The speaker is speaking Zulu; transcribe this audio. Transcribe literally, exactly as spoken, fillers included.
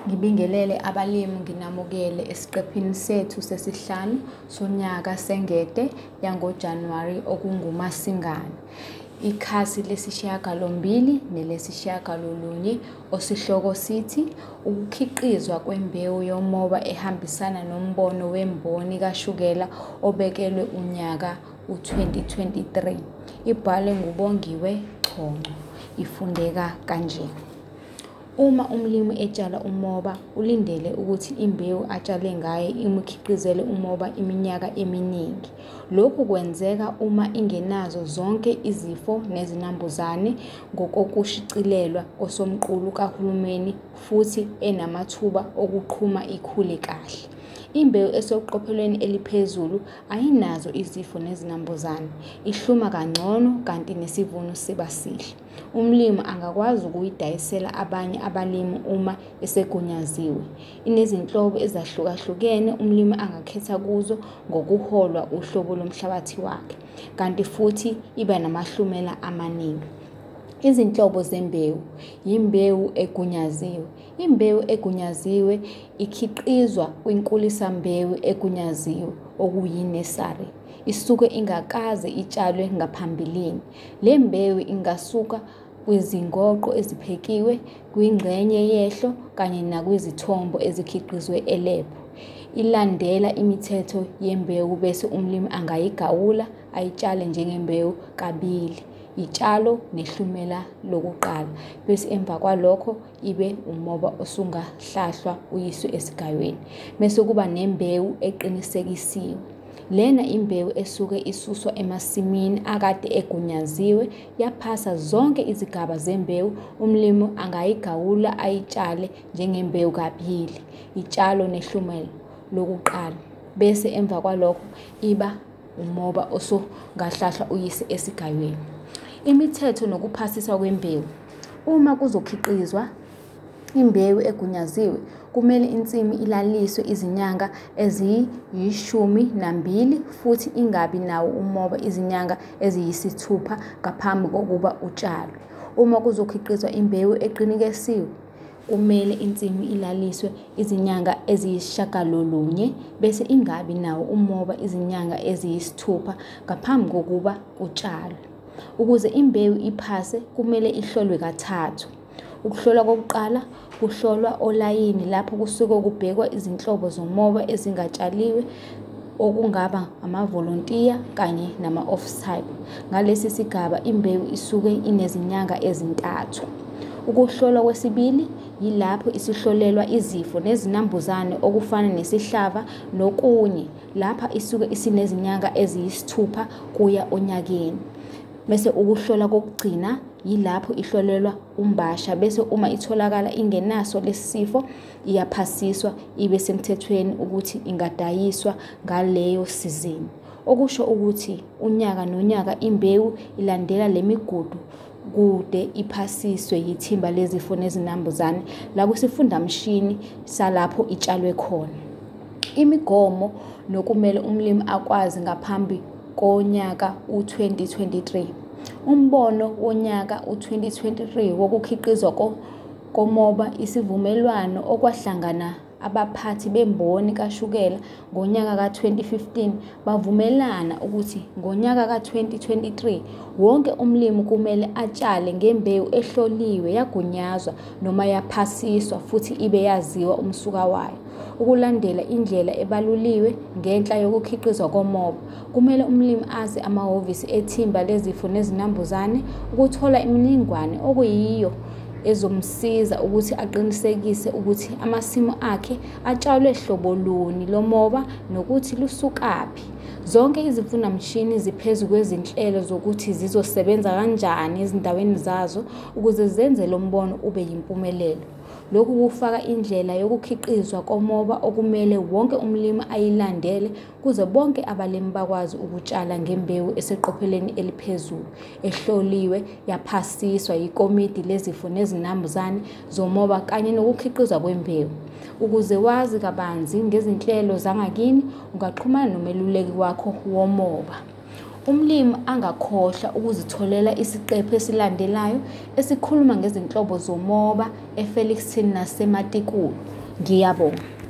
Ngibingelele abalimi nginamukele esiqephini sethu sesihlanu sonyaka sengede yangoJanuwari okunguMasingana. Ikhasi lesishiyagalombili nelesishiyagalolunye osihloko sithi ukukhiqizwa kwembewu yomoba ehambisana nombono wemboni kashukela obekelwe unyaka u-twenty twenty-three. Ibhalwe nguBongiwe Chongco. Ifundeka kanje. Uma umlimi etshala umoba ulindele ukuthi imbewu atshale ngayo imukhiqizele umoba iminyaka eminingi. Lokhu kwenzeka uma ingenazo zonke izifo nezinambuzane ngokokushicilelwa kosomqulu kahulumeni futhi enamathuba okuqhuma ikhule kahle. Imbewu eseqophelweni eliphezulu ayinazo izifo nezinambuzane, ihluma kangcono kanti nesivuno siba sihle. Umlimi angakwazi ukuyidayisela abanye abalimi uma esegunyaziwe. Inezinhlobo ezahlukahlukene umlimi angakhetha kuzo ngokuholwa uhlobo lomhlabathi wakhe, kanti futhi iba namahlumela amaningi. Izinhlobo zembewu. Imbewu egunyaziwe. Imbewu egunyaziwe ikhiqizwa kwinkulisambewu egunyaziwe okuyi-nursery. Isuke ingakaze itshalwe ngaphambilini. Le mbewu ingasuka kwizingoqo eziphekiwe, kwingxenye yehlo kanye nakwizithombo ezikhiqizwe elebhu. Ilandela imithetho yembewu bese umlimi angayigawula ayitshale njengembewu kabili. Itshalo nehlumela lokuqala bese emva kwalokho ibe umoba osungahlahlwa uyiswe esigayweni. Bese kuba nembewu eqinisekisiwe. Lena imbewu esuke isuswa emasimini akade egunyaziwe yaphasa zonke izigaba zembewu. Umlimi angayigawula ayitshale njengembewu kabili, itshalo nehlumela lokuqala bese emva kwalokho iba umoba osungahlahlwa uyise esigayweni. Imithetho nokuphasiswa kwembewu. Uma kuzokhiqizwa imbewu egunyaziwe, kumele insimu ilaliswe izinyanga eziyishumi nambili futhi ingabi nawo umoba izinyanga eziyisithupha ngaphambi kokuba utshalwe. Uma kuzokhiqizwa imbewu eqinikesiwe, kumele insimu ilaliswe izinyanga eziyisishagalolunye bese ingabi nawo umoba izinyanga eziyisithupha ngaphambi kokuba utshalwe. Ukuze imbewu iphase, kumele ihlolwe kathathu. Ukuhlolwa kokuqala kuhlolwa olayini lapho kusuke kubhekwa izinhlobo zomoba ezingatshaliwe okungaba amavolontiya kanye nama-off-type. Ngalesi sigaba imbewu isuke inezinyanga ezintathu. Ukuhlolwa kwesibili yilapho isihlolelwa izifo nezinambuzane okufana nesihlava nokunye. Lapha isuke isinezinyanga eziyisithupha kuya onyakeni. Bese ukuhlola kokugcina yilapho ihlolelwa umbasha bese uma itholakala ingenaso lesi sifo iyaphasiswa ibe semthethweni ukuthi ingadayiswa ngaleyo sizini. Okusho ukuthi unyaka nonyaka imbewu ilandela le migudu kude iphasiswe yithimba lezifo nezinambuzane la kusifundamshini salapho itshalwe khona. Imigomo nokumele umlimi akwazi ngaphambi konyaka u-twenty twenty-three. Umbono wonyaka u-twenty twenty-three wokukhiqizwa komoba isivumelwano okwahlangana abaphathi bemboni kashukela ngonyaka ka-twenty fifteen bavumelana ukuthi ngonyaka ka-twenty twenty-three wonke umlimi kumele atshale ngembewu ehloliwe yagunyazwa noma yaphasiswa futhi ibe yaziwa umsuka wayo. Ukulandela indlela ebaluliwe ngenhla yokukhiqizwa komoba, kumele umlimi azi amahhovisi ethimba lezifo nezinambuzane ukuthola imininingwane okuyiyo ezomsiza ukuthi aqinisekise ukuthi amasimu akhe atshalwe hlobo luni lomoba nokuthi lusukaphi. Zonke izifundamshini ziphezu kwezinhlelo zokuthi zizosebenza kanjani ezindaweni zazo ukuze zenze lo mbono ube yimpumelelo. Lokhu kufaka indlela yokukhiqizwa komoba okumele wonke umlimi ayilandele kuze bonke abalimi bakwazi ukutshala ngembewu eseqopheleni eliphezulu, ehloliwe, yaphasiswa yikomidi lezifo nezinambuzane zomoba kanye nokukhiqizwa kwembewu. Ukuze wazi kabanzi ngezinhlelo zangakini, ungaxhumana nomeluleki wakho womoba. Umlimi angakhohlwa ukuzitholela isiqephu esilandelayo esikhuluma ngezinhlobo zomoba eFelixton naseMatikulu. Ngiyabonga.